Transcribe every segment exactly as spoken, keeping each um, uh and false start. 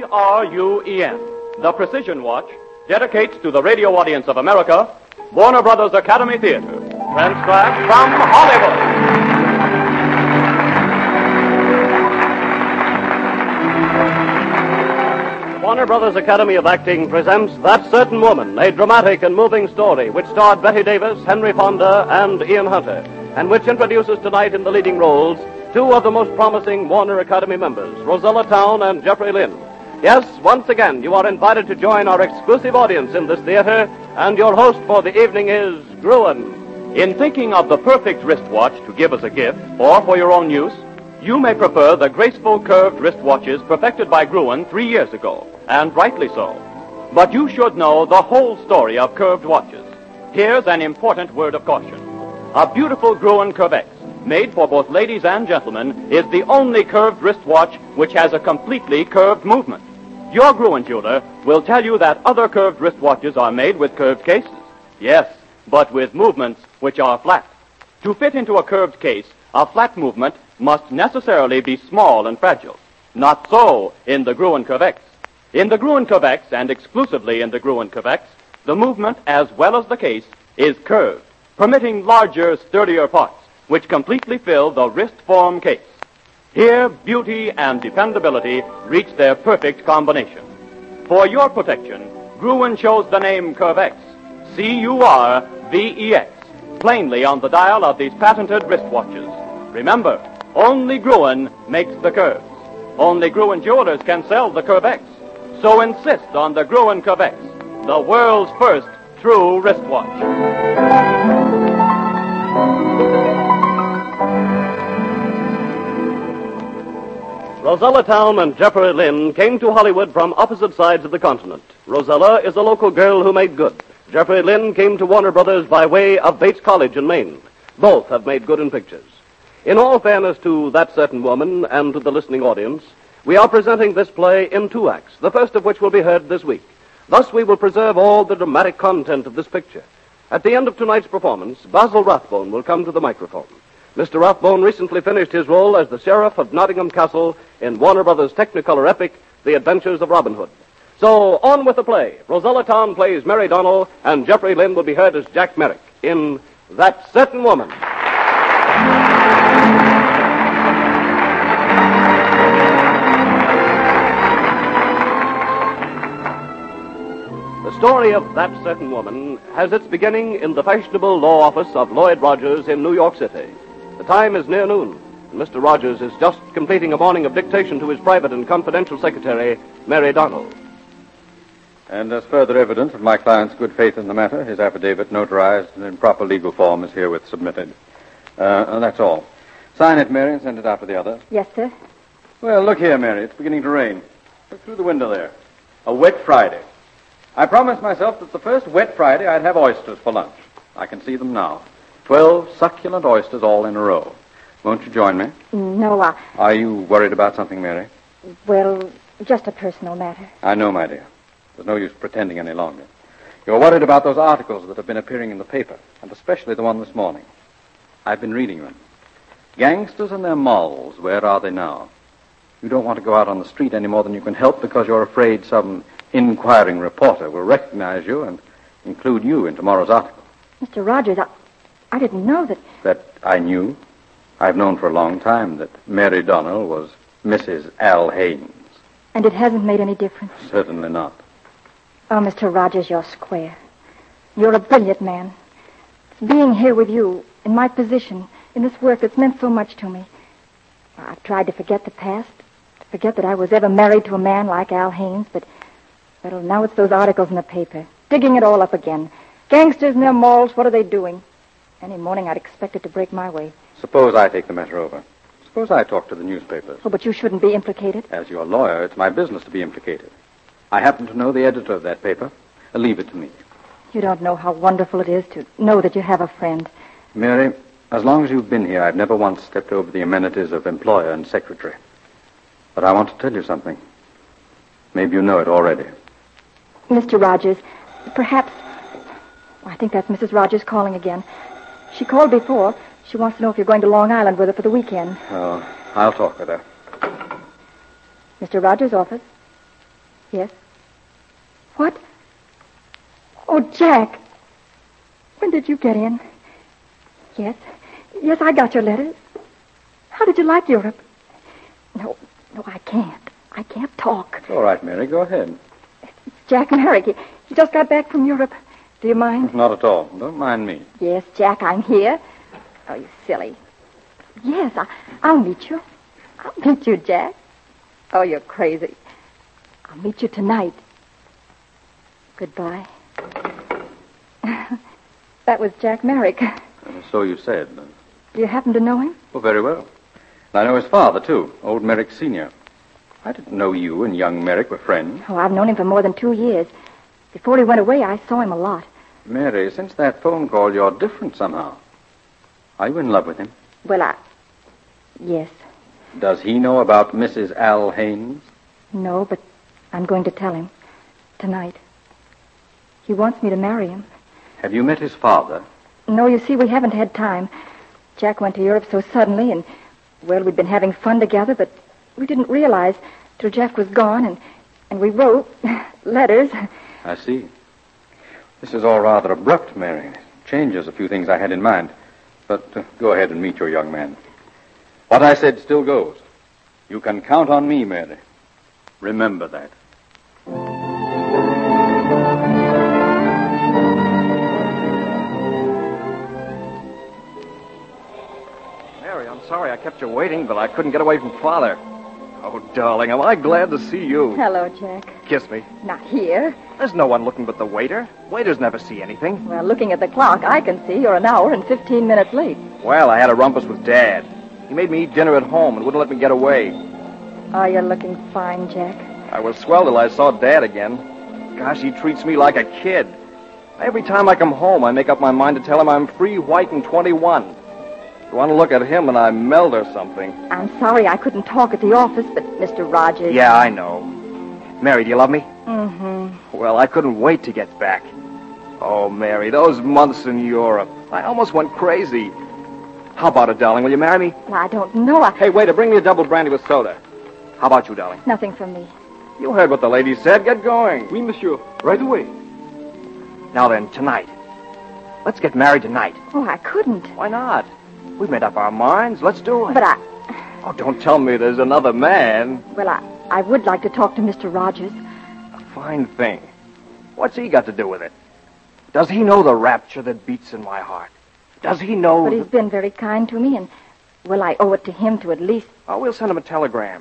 R U E N, the Precision Watch, dedicates to the radio audience of America Warner Brothers Academy Theater, transcribed from Hollywood. Warner Brothers Academy of Acting presents That Certain Woman, a dramatic and moving story which starred Bette Davis, Henry Fonda, and Ian Hunter, and which introduces tonight in the leading roles two of the most promising Warner Academy members, Rosella Town and Jeffrey Lynn. Yes, once again, you are invited to join our exclusive audience in this theater, and your host for the evening is Gruen. In thinking of the perfect wristwatch to give as a gift or for your own use, you may prefer the graceful curved wristwatches perfected by Gruen three years ago, and rightly so. But you should know the whole story of curved watches. Here's an important word of caution. A beautiful Gruen Curvex, made for both ladies and gentlemen, is the only curved wristwatch which has a completely curved movement. Your Gruen jeweler will tell you that other curved wristwatches are made with curved cases. Yes, but with movements which are flat. To fit into a curved case, a flat movement must necessarily be small and fragile. Not so in the Gruen Curvex. In the Gruen Curvex, and exclusively in the Gruen Curvex, the movement as well as the case is curved, permitting larger, sturdier parts, which completely fill the wrist-form case. Here, beauty and dependability reach their perfect combination. For your protection, Gruen chose the name Curvex, C U R V E X, plainly on the dial of these patented wristwatches. Remember, only Gruen makes the curves. Only Gruen jewelers can sell the Curvex. So insist on the Gruen Curvex, the world's first true wristwatch. Rosella Town and Jeffrey Lynn came to Hollywood from opposite sides of the continent. Rosella is a local girl who made good. Jeffrey Lynn came to Warner Brothers by way of Bates College in Maine. Both have made good in pictures. In all fairness to That Certain Woman and to the listening audience, we are presenting this play in two acts, the first of which will be heard this week. Thus we will preserve all the dramatic content of this picture. At the end of tonight's performance, Basil Rathbone will come to the microphone. Mister Rathbone recently finished his role as the Sheriff of Nottingham Castle in Warner Brothers' Technicolor epic, The Adventures of Robin Hood. So, on with the play. Rosella Town plays Mary Donnell, and Jeffrey Lynn will be heard as Jack Merrick in That Certain Woman. The story of That Certain Woman has its beginning in the fashionable law office of Lloyd Rogers in New York City. The time is near noon, and Mister Rogers is just completing a morning of dictation to his private and confidential secretary, Mary Donnell. And as further evidence of my client's good faith in the matter, his affidavit, notarized and in proper legal form, is herewith submitted. Uh, and that's all. Sign it, Mary, and send it out for the others. Yes, sir. Well, look here, Mary. It's beginning to rain. Look through the window there. A wet Friday. I promised myself that the first wet Friday I'd have oysters for lunch. I can see them now. Twelve succulent oysters all in a row. Won't you join me? No, I... Are you worried about something, Mary? Well, just a personal matter. I know, my dear. There's no use pretending any longer. You're worried about those articles that have been appearing in the paper, and especially the one this morning. I've been reading them. Gangsters and their molls, where are they now? You don't want to go out on the street any more than you can help because you're afraid some inquiring reporter will recognize you and include you in tomorrow's article. Mister Rogers, I, I didn't know that... That I knew? I've known for a long time that Mary Donnell was Missus Al Haynes. And it hasn't made any difference? Certainly not. Oh, Mister Rogers, you're square. You're a brilliant man. Being here with you, in my position, in this work that's meant so much to me. I've tried to forget the past, to forget that I was ever married to a man like Al Haynes, but... Well, now it's those articles in the paper, digging it all up again. Gangsters and their morals, what are they doing? Any morning I'd expect it to break my way. Suppose I take the matter over. Suppose I talk to the newspapers. Oh, but you shouldn't be implicated. As your lawyer, it's my business to be implicated. I happen to know the editor of that paper. Leave it to me. You don't know how wonderful it is to know that you have a friend. Mary, as long as you've been here, I've never once stepped over the amenities of employer and secretary. But I want to tell you something. Maybe you know it already. Mister Rogers, perhaps... I think that's Missus Rogers calling again. She called before. She wants to know if you're going to Long Island with her for the weekend. Oh, I'll talk with her. Mister Rogers' office. Yes? What? Oh, Jack. When did you get in? Yes. Yes, I got your letters. How did you like Europe? No, no, I can't. I can't talk. All right, Mary, go ahead. Jack Merrick, he, he just got back from Europe. Do you mind? Not at all. Don't mind me. Yes, Jack, I'm here. Oh, you silly. Yes, I, I'll meet you. I'll meet you, Jack. Oh, you're crazy. I'll meet you tonight. Goodbye. That was Jack Merrick. Uh, so you said. Do you happen to know him? Oh, very well. I know his father, too, old Merrick Senior I didn't know you and young Merrick were friends. Oh, I've known him for more than two years. Before he went away, I saw him a lot. Mary, since that phone call, you're different somehow. Are you in love with him? Well, I... Yes. Does he know about Missus Al Haynes? No, but I'm going to tell him. Tonight. He wants me to marry him. Have you met his father? No, you see, we haven't had time. Jack went to Europe so suddenly, and, well, we'd been having fun together, but we didn't realize till Jack was gone, and, and we wrote letters. I see. This is all rather abrupt, Mary. It changes a few things I had in mind. But uh, go ahead and meet your young man. What I said still goes. You can count on me, Mary. Remember that. Mary, I'm sorry I kept you waiting, but I couldn't get away from Father. Oh, darling, am I glad to see you. Hello, Jack. Kiss me. Not here. There's no one looking but the waiter. Waiters never see anything. Well, looking at the clock, I can see you're an hour and fifteen minutes late. Well, I had a rumpus with Dad. He made me eat dinner at home and wouldn't let me get away. Oh, you're looking fine, Jack. I was swell till I saw Dad again. Gosh, he treats me like a kid. Every time I come home, I make up my mind to tell him I'm free, white, and twenty-one. You want to look at him and I melt or something. I'm sorry I couldn't talk at the office, but Mister Rogers... Yeah, I know. Mary, do you love me? Mm-hmm. Well, I couldn't wait to get back. Oh, Mary, those months in Europe. I almost went crazy. How about it, darling? Will you marry me? I don't know. I... Hey, waiter, bring me a double brandy with soda. How about you, darling? Nothing from me. You heard what the lady said. Get going. Oui, monsieur. Right away. Now then, tonight. Let's get married tonight. Oh, I couldn't. Why not? We've made up our minds. Let's do it. But I... Oh, don't tell me there's another man. Well, I, I would like to talk to Mister Rogers. A fine thing. What's he got to do with it? Does he know the rapture that beats in my heart? Does he know... But he's that... been very kind to me, and, well, I owe it to him to at least... Oh, we'll send him a telegram.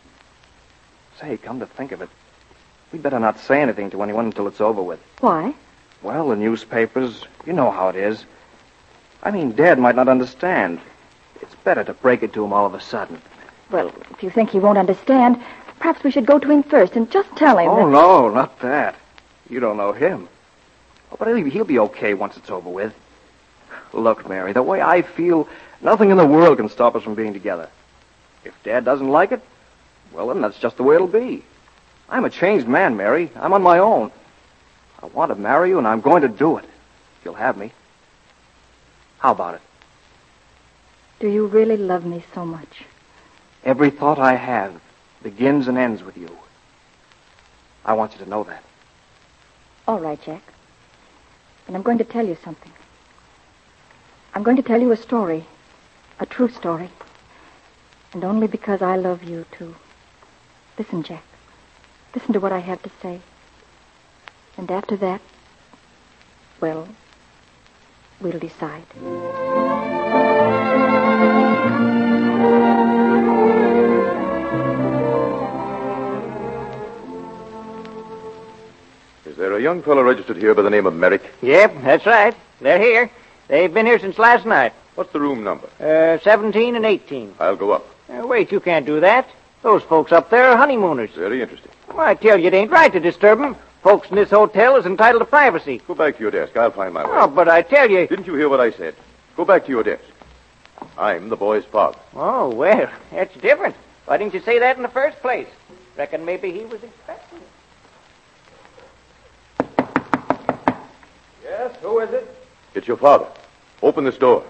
Say, come to think of it, we'd better not say anything to anyone until it's over with. Why? Well, the newspapers, you know how it is. I mean, Dad might not understand. It's better to break it to him all of a sudden. Well, if you think he won't understand, perhaps we should go to him first and just tell him Oh, that... no, not that. You don't know him. Oh, but he'll, he'll be okay once it's over with. Look, Mary, the way I feel, nothing in the world can stop us from being together. If Dad doesn't like it, well, then that's just the way it'll be. I'm a changed man, Mary. I'm on my own. I want to marry you, and I'm going to do it. If you'll have me. How about it? Do you really love me so much? Every thought I have begins and ends with you. I want you to know that. All right, Jack. And I'm going to tell you something. I'm going to tell you a story. A true story. And only because I love you, too. Listen, Jack. Listen to what I have to say. And after that, well, we'll decide. Is there a young fellow registered here by the name of Merrick? Yep, that's right. They're here. They've been here since last night. What's the room number? Uh, seventeen and eighteen. I'll go up. Uh, wait, you can't do that. Those folks up there are honeymooners. Very interesting. Well, I tell you, it ain't right to disturb them. Folks in this hotel is entitled to privacy. Go back to your desk. I'll find my way. Oh, but I tell you... Didn't you hear what I said? Go back to your desk. I'm the boy's father. Oh, well, that's different. Why didn't you say that in the first place? Reckon maybe he was expecting it. Yes, who is it? It's your father. Open this door.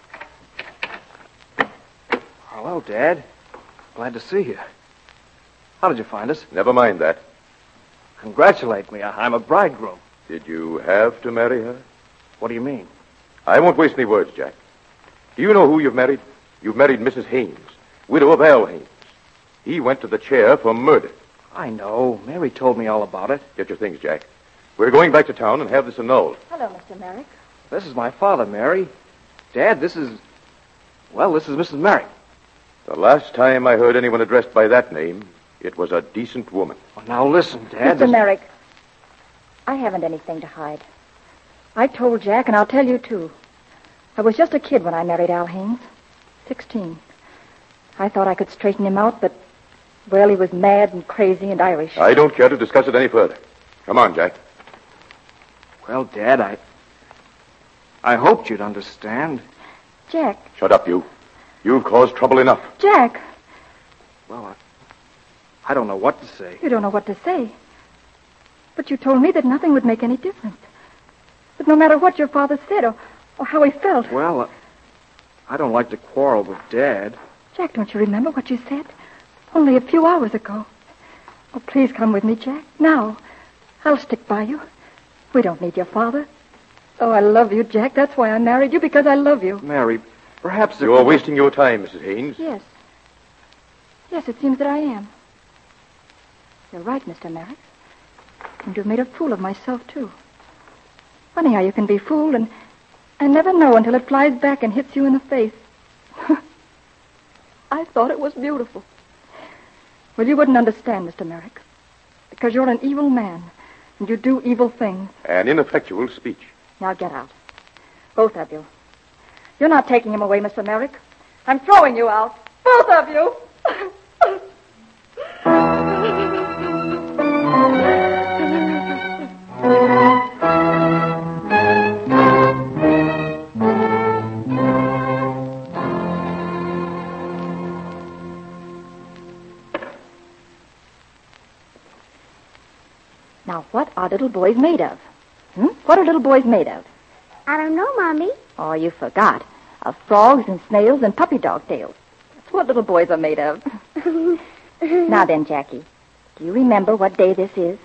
Hello, Dad. Glad to see you. How did you find us? Never mind that. Congratulate me. I- I'm a bridegroom. Did you have to marry her? What do you mean? I won't waste any words, Jack. Do you know who you've married? You've married Missus Haynes, widow of Al Haynes. He went to the chair for murder. I know. Mary told me all about it. Get your things, Jack. We're going back to town and have this annulled. Hello, Mister Merrick. This is my father, Mary. Dad, this is... Well, this is Missus Merrick. The last time I heard anyone addressed by that name, it was a decent woman. Well, now listen, Dad. Mister this- Merrick, I haven't anything to hide. I told Jack, and I'll tell you, too. I was just a kid when I married Al Haynes. Sixteen. I thought I could straighten him out, but, well, he was mad and crazy and Irish. I don't care to discuss it any further. Come on, Jack. Well, Dad, I... I hoped you'd understand. Jack, Shut up, you. You've caused trouble enough. Jack, Well, I... I don't know what to say. you don't know what to say. But you told me that nothing would make any difference. That no matter what your father said or, or how he felt. Well, uh, I don't like to quarrel with Dad. Jack, don't you remember what you said? Only a few hours ago. Oh, please come with me, Jack. Now. I'll stick by you. We don't need your father. Oh, I love you, Jack. That's why I married you, because I love you. Mary, perhaps... if- You're wasting your time, Missus Haynes. Yes. Yes, it seems that I am. You're right, Mister Merrick. And you've made a fool of myself, too. Funny how you can be fooled and, and never know until it flies back and hits you in the face. I thought it was beautiful. Well, you wouldn't understand, Mister Merrick. Because you're an evil man, and you do evil things. An ineffectual speech. Now get out. Both of you. You're not taking him away, Mister Merrick. I'm throwing you out. Both of you. Now, what are little boys made of? Hmm? What are little boys made of? I don't know, Mommy. Oh, you forgot. Of frogs and snails and puppy dog tails. That's what little boys are made of. Now then, Jackie, do you remember what day this is?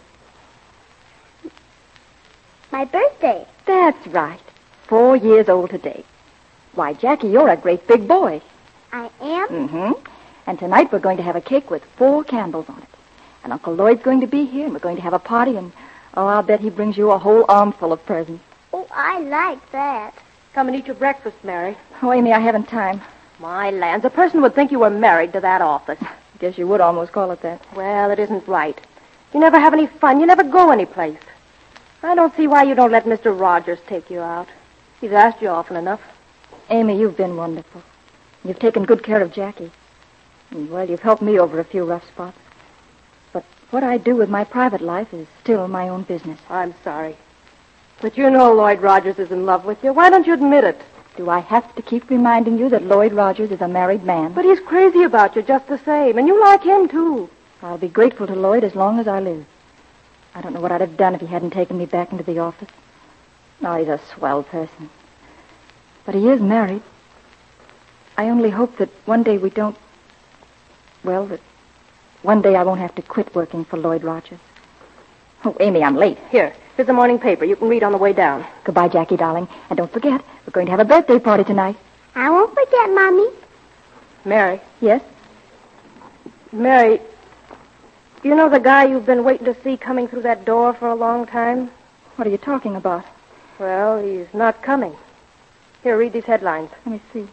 My birthday. That's right. Four years old today. Why, Jackie, you're a great big boy. I am? Mm-hmm. And tonight we're going to have a cake with four candles on it. And Uncle Lloyd's going to be here, and we're going to have a party, and, oh, I'll bet he brings you a whole armful of presents. Oh, I like that. Come and eat your breakfast, Mary. Oh, Amy, I haven't time. My lands, a person would think you were married to that office. Guess you would almost call it that. Well, it isn't right. You never have any fun. You never go anyplace. I don't see why you don't let Mister Rogers take you out. He's asked you often enough. Amy, you've been wonderful. You've taken good care of Jackie. And, well, you've helped me over a few rough spots. But what I do with my private life is still my own business. I'm sorry. But you know Lloyd Rogers is in love with you. Why don't you admit it? Do I have to keep reminding you that Lloyd Rogers is a married man? But he's crazy about you just the same, and you like him, too. I'll be grateful to Lloyd as long as I live. I don't know what I'd have done if he hadn't taken me back into the office. No, he's a swell person. But he is married. I only hope that one day we don't... Well, that one day I won't have to quit working for Lloyd Rogers. Oh, Amy, I'm late. Here, here's the morning paper. You can read on the way down. Goodbye, Jackie, darling. And don't forget, we're going to have a birthday party tonight. I won't forget, Mommy. Mary. Yes? Mary, you know the guy you've been waiting to see coming through that door for a long time? What are you talking about? Well, he's not coming. Here, read these headlines. Let me see.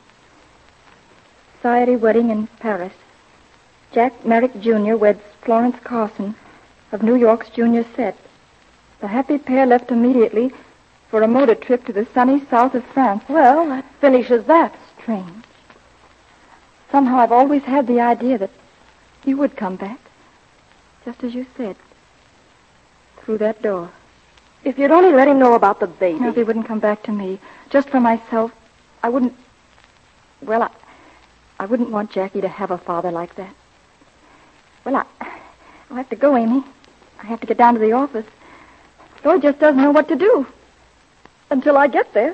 Society wedding in Paris. Jack Merrick Junior weds Florence Carson of New York's junior set. The happy pair left immediately for a motor trip to the sunny south of France. Well, that finishes that. Strange. Somehow I've always had the idea that he would come back. Just as you said. Through that door. If you'd only let him know about the baby. No, if he wouldn't come back to me. Just for myself. I wouldn't... Well, I... I wouldn't want Jackie to have a father like that. Well, I... I'll have to go, Amy. I have to get down to the office. Lloyd just doesn't know what to do. Until I get there.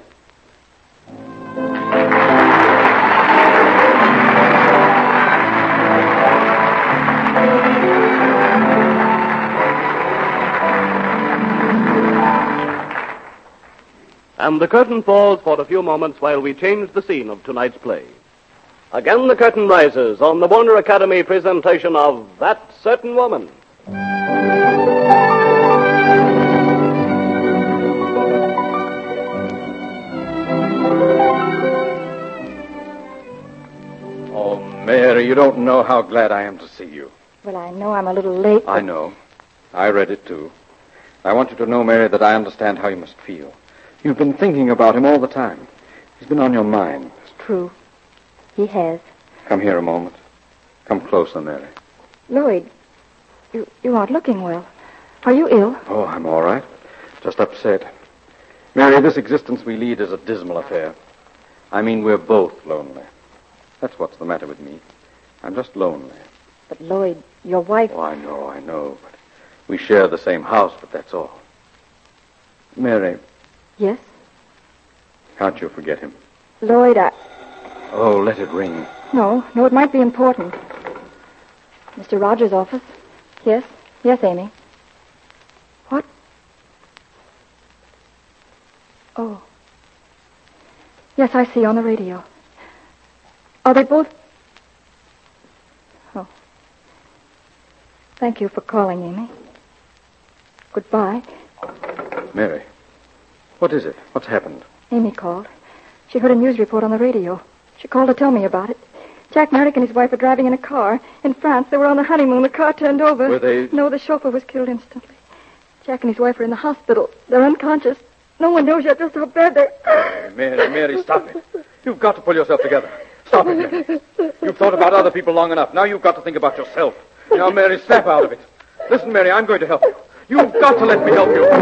and the curtain falls for a few moments while we change the scene of tonight's play. Again the curtain rises on the Warner Academy presentation of That Certain Woman. Oh, Mary, you don't know how glad I am to see you. Well, I know I'm a little late. But... I know. I read it, too. I want you to know, Mary, that I understand how you must feel. You've been thinking about him all the time. He's been on your mind. It's true. He has. Come here a moment. Come closer, Mary. Lloyd, you, you aren't looking well. Are you ill? Oh, I'm all right. Just upset. Mary, this existence we lead is a dismal affair. I mean, we're both lonely. That's what's the matter with me. I'm just lonely. But, Lloyd, your wife... Oh, I know, I know. But we share the same house, but that's all. Mary. Yes? Can't you forget him? Lloyd, I... Oh, let it ring. No, no, it might be important. Mister Rogers' office? Yes? Yes, Amy. What? Oh. Yes, I see, on the radio. Are they both... Oh. Thank you for calling, Amy. Goodbye. Mary, what is it? What's happened? Amy called. She heard a news report on the radio. She called to tell me about it. Jack Merrick and his wife were driving in a car. In France, they were on a honeymoon. The car turned over. Were they... No, the chauffeur was killed instantly. Jack and his wife are in the hospital. They're unconscious. No one knows yet just how bad they're... Mary, Mary, Mary, stop it. You've got to pull yourself together. Stop it, Mary. You've thought about other people long enough. Now you've got to think about yourself. Now, Mary, snap out of it. Listen, Mary, I'm going to help you. You've got to let me help you.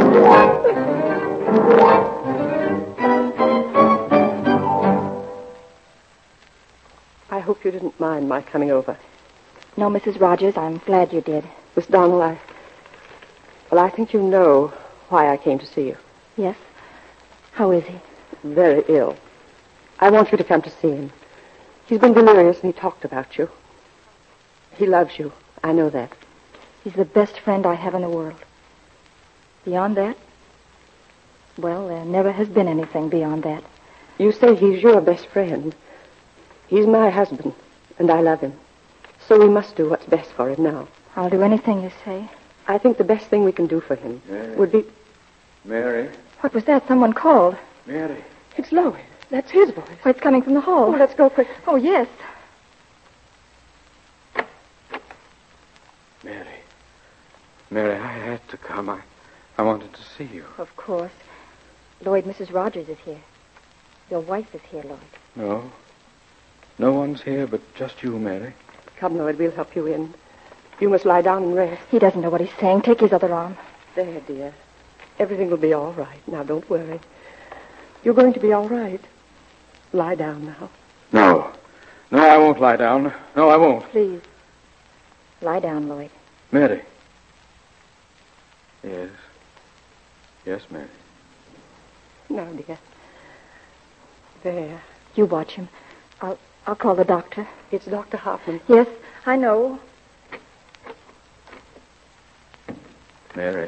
I hope you didn't mind my coming over. No, Missus Rogers, I'm glad you did. Miss Donnell, I... Well, I think you know why I came to see you. Yes? How is he? Very ill. I want you to come to see him. He's been delirious and he talked about you. He loves you. I know that. He's the best friend I have in the world. Beyond that? Well, there never has been anything beyond that. You say he's your best friend. He's my husband, and I love him. So we must do what's best for him now. I'll do anything you say. I think the best thing we can do for him Mary. would be... Mary. What was that? Someone called. Mary. It's Lloyd. That's his voice. Oh, it's coming from the hall. Oh, let's go quick. Oh, yes. Mary. Mary, I had to come. I, I wanted to see you. Of course. Lloyd, Missus Rogers is here. Your wife is here, Lloyd. No. No one's here but just you, Mary. Come, Lloyd, we'll help you in. You must lie down and rest. He doesn't know what he's saying. Take his other arm. There, dear. Everything will be all right. Now, don't worry. You're going to be all right. Lie down now. No. No, I won't lie down. No, I won't. Please. Lie down, Lloyd. Mary. Yes. Yes, Mary. Now, dear. There. You watch him. I'll I'll call the doctor. It's Doctor Hoffman. Yes, I know. Mary.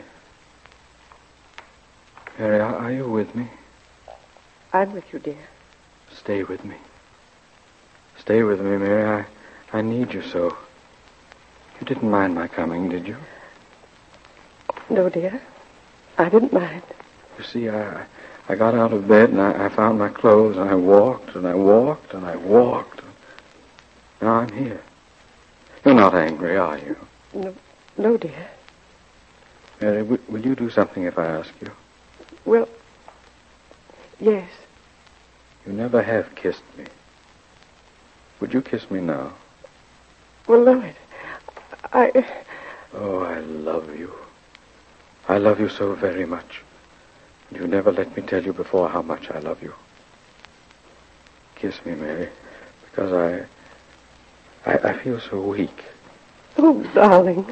Mary, are, are you with me? I'm with you, dear. Stay with me. Stay with me, Mary. I, I need you so. You didn't mind my coming, did you? No, dear. I didn't mind. You see, I I got out of bed and I, I found my clothes and I walked and I walked and I walked. Now I'm here. You're not angry, are you? No, no, dear. Mary, w- will you do something if I ask you? Well, yes. You never have kissed me. Would you kiss me now? Well, Lloyd, I... Oh, I love you. I love you so very much. You never let me tell you before how much I love you. Kiss me, Mary, because I, I, I feel so weak. Oh, darling.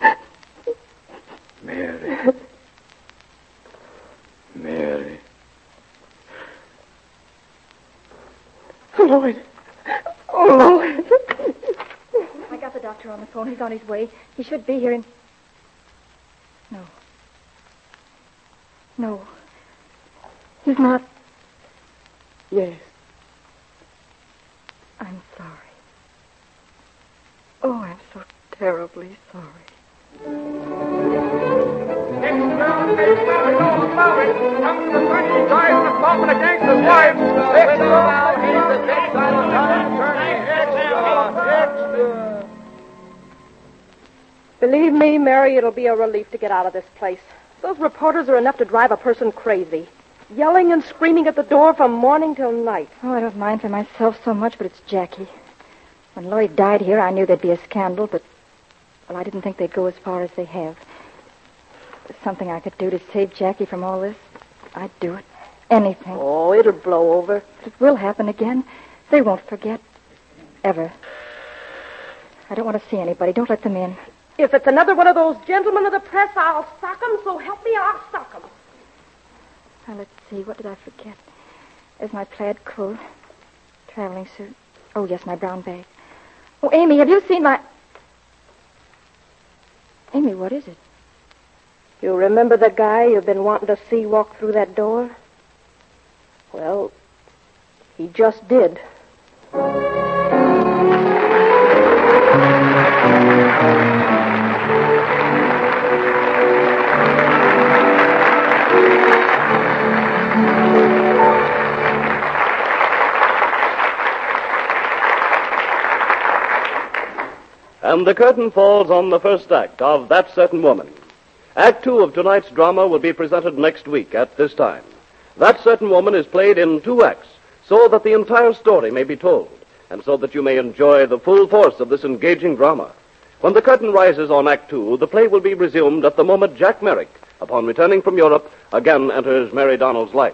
Mary. Mary. Oh, Lloyd. Oh, Lloyd. I got the doctor on the phone. He's on his way. He should be here in... No. No. He's not... Yes. I'm sorry. Oh, I'm so terribly sorry. Believe me, Mary, it'll be a relief to get out of this place. Those reporters are enough to drive a person crazy. Yelling and screaming at the door from morning till night. Oh, I don't mind for myself so much, but it's Jackie. When Lloyd died here, I knew there'd be a scandal, but, well, I didn't think they'd go as far as they have. If there's something I could do to save Jackie from all this, I'd do it. Anything. Oh, it'll blow over. But it will happen again. They won't forget. Ever. I don't want to see anybody. Don't let them in. If it's another one of those gentlemen of the press, I'll sock 'em, so help me, I'll sock 'em. Now, let's see. What did I forget? There's my plaid coat. Traveling suit. Oh, yes, my brown bag. Oh, Amy, have you seen my... Amy, what is it? You remember the guy you've been wanting to see walk through that door? Well, he just did. And the curtain falls on the first act of That Certain Woman. Act two of tonight's drama will be presented next week at this time. That Certain Woman is played in two acts so that the entire story may be told and so that you may enjoy the full force of this engaging drama. When the curtain rises on Act two, the play will be resumed at the moment Jack Merrick, upon returning from Europe, again enters Mary Donald's life.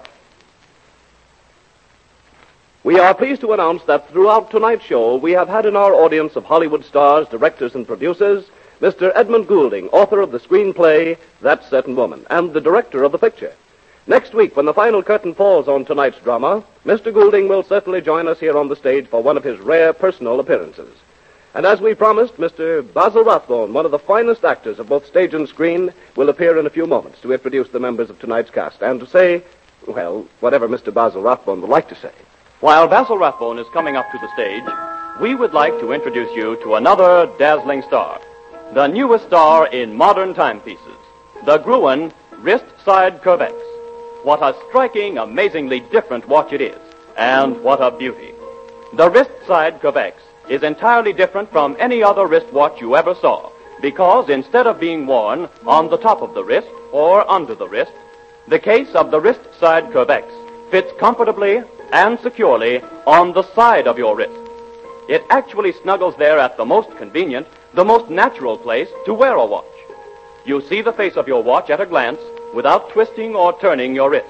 We are pleased to announce that throughout tonight's show, we have had in our audience of Hollywood stars, directors, and producers, Mister Edmund Goulding, author of the screenplay, That Certain Woman, and the director of the picture. Next week, when the final curtain falls on tonight's drama, Mister Goulding will certainly join us here on the stage for one of his rare personal appearances. And as we promised, Mister Basil Rathbone, one of the finest actors of both stage and screen, will appear in a few moments to introduce the members of tonight's cast and to say, well, whatever Mister Basil Rathbone would like to say. While Basil Rathbone is coming up to the stage, we would like to introduce you to another dazzling star, the newest star in modern timepieces, the Gruen Wrist Side Curvex. What a striking, amazingly different watch it is, and what a beauty. The Wrist Side Curvex is entirely different from any other wristwatch you ever saw, because instead of being worn on the top of the wrist or under the wrist, the case of the Wrist Side Curvex fits comfortably and securely on the side of your wrist. It actually snuggles there at the most convenient, the most natural place to wear a watch. You see the face of your watch at a glance without twisting or turning your wrist.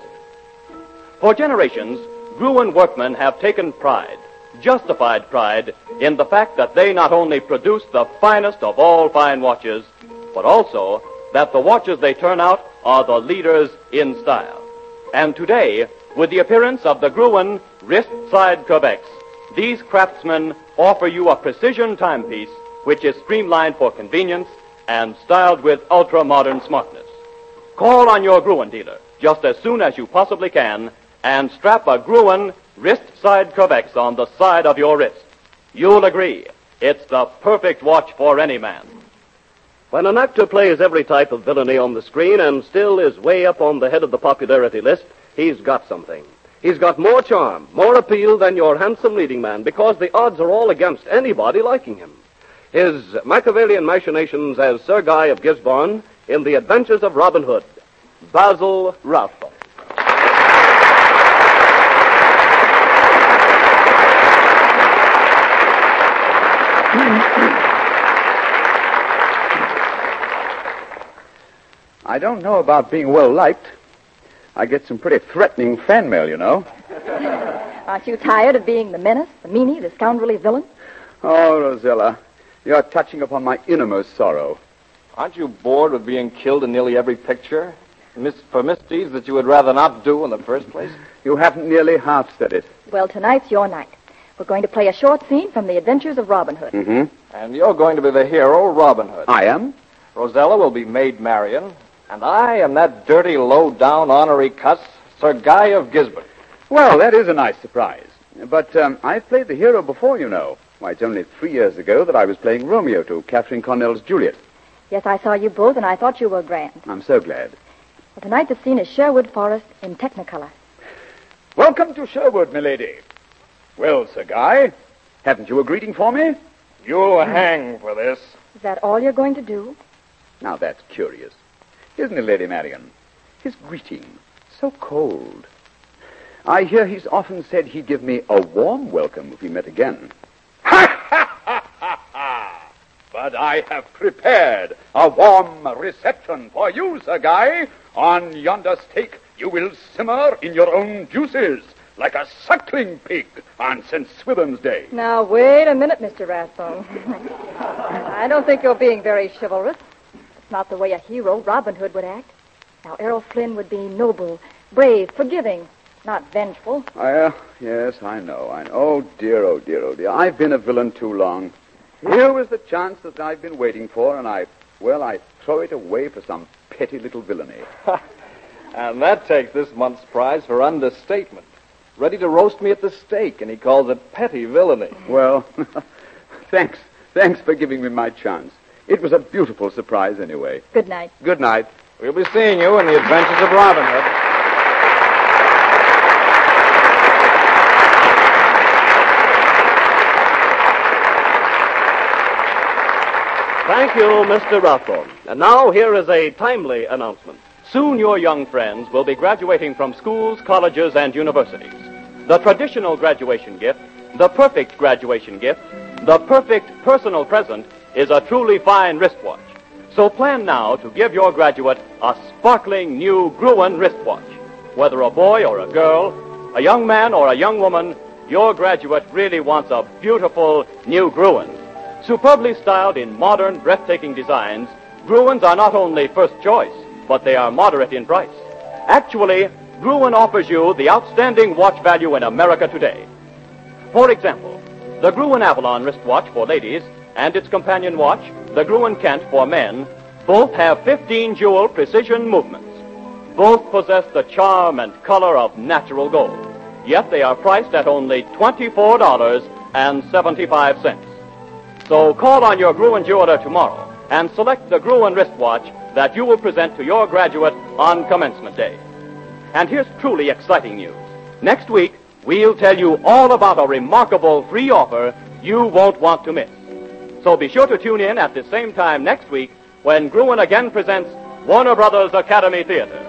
For generations, Gruen workmen have taken pride, justified pride, in the fact that they not only produce the finest of all fine watches, but also that the watches they turn out are the leaders in style. And today, with the appearance of the Gruen Wrist Side Curvex, these craftsmen offer you a precision timepiece which is streamlined for convenience and styled with ultra-modern smartness. Call on your Gruen dealer just as soon as you possibly can and strap a Gruen Wrist Side Curvex on the side of your wrist. You'll agree, it's the perfect watch for any man. When an actor plays every type of villainy on the screen and still is way up on the head of the popularity list, he's got something. He's got more charm, more appeal than your handsome leading man, because the odds are all against anybody liking him. His Machiavellian machinations as Sir Guy of Gisborne in The Adventures of Robin Hood, Basil Rathbone. I don't know about being well liked. I get some pretty threatening fan mail, you know. Aren't you tired of being the menace, the meanie, the scoundrelly villain? Oh, Rosella, you're touching upon my innermost sorrow. Aren't you bored with being killed in nearly every picture? Mis- for misdeeds that you would rather not do in the first place? You haven't nearly half said it. Well, tonight's your night. We're going to play a short scene from The Adventures of Robin Hood. Mm-hmm. And you're going to be the hero, Robin Hood. I am? Rosella will be Maid Marian, and I am that dirty, low-down, ornery cuss, Sir Guy of Gisborne. Well, that is a nice surprise. But um, I've played the hero before, you know. Why, it's only three years ago that I was playing Romeo to Catherine Cornell's Juliet. Yes, I saw you both, and I thought you were grand. I'm so glad. Well, tonight the scene is Sherwood Forest in Technicolor. Welcome to Sherwood, milady. Well, Sir Guy, haven't you a greeting for me? You'll hang for this. Is that all you're going to do? Now, that's curious. Isn't it, Lady Marion? His greeting, so cold. I hear he's often said he'd give me a warm welcome if we met again. Ha, ha, ha, ha, ha! But I have prepared a warm reception for you, Sir Guy. On yonder stake, you will simmer in your own juices, like a suckling pig on Saint Swithin's Day. Now, wait a minute, Mister Rathbone. I don't think you're being very chivalrous. It's not the way a hero, Robin Hood, would act. Now, Errol Flynn would be noble, brave, forgiving, not vengeful. Uh, yes, I know, I know. Oh, dear, oh, dear, oh, dear. I've been a villain too long. Here was the chance that I've been waiting for, and I, well, I throw it away for some petty little villainy. And that takes this month's prize for understatement. Ready to roast me at the stake, and he calls it petty villainy. Well, thanks. Thanks for giving me my chance. It was a beautiful surprise anyway. Good night. Good night. We'll be seeing you in the adventures of Robin Hood. Thank you, Mister Rathbone. And now here is a timely announcement. Soon your young friends will be graduating from schools, colleges, and universities. The traditional graduation gift, the perfect graduation gift, the perfect personal present is a truly fine wristwatch. So plan now to give your graduate a sparkling new Gruen wristwatch. Whether a boy or a girl, a young man or a young woman, your graduate really wants a beautiful new Gruen. Superbly styled in modern, breathtaking designs, Gruens are not only first choice, but they are moderate in price. Actually, Gruen offers you the outstanding watch value in America today. For example, the Gruen Avalon wristwatch for ladies and its companion watch, the Gruen Kent for men, both have fifteen jewel precision movements. Both possess the charm and color of natural gold, yet they are priced at only twenty-four dollars and seventy-five cents. So call on your Gruen jeweler tomorrow and select the Gruen wristwatch that you will present to your graduate on commencement day. And here's truly exciting news. Next week, we'll tell you all about a remarkable free offer you won't want to miss. So be sure to tune in at the same time next week when Gruen again presents Warner Brothers Academy Theater.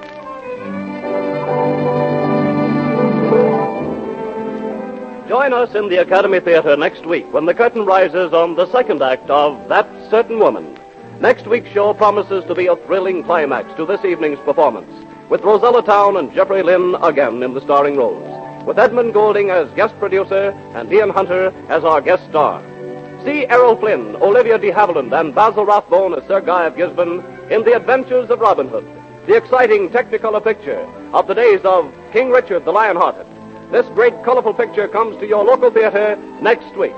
Join us in the Academy Theater next week when the curtain rises on the second act of That Certain Woman. Next week's show promises to be a thrilling climax to this evening's performance, with Rosella Town and Jeffrey Lynn again in the starring roles, with Edmund Golding as guest producer and Ian Hunter as our guest star. See Errol Flynn, Olivia de Havilland, and Basil Rathbone as Sir Guy of Gisborne in The Adventures of Robin Hood, the exciting Technicolor picture of the days of King Richard the Lionhearted. This great, colorful picture comes to your local theater next week.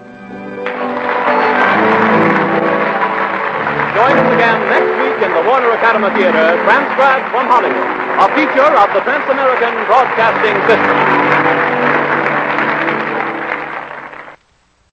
Join us again next week in the Warner Academy Theater, transcribed from Hollywood, a feature of the Trans-American Broadcasting System.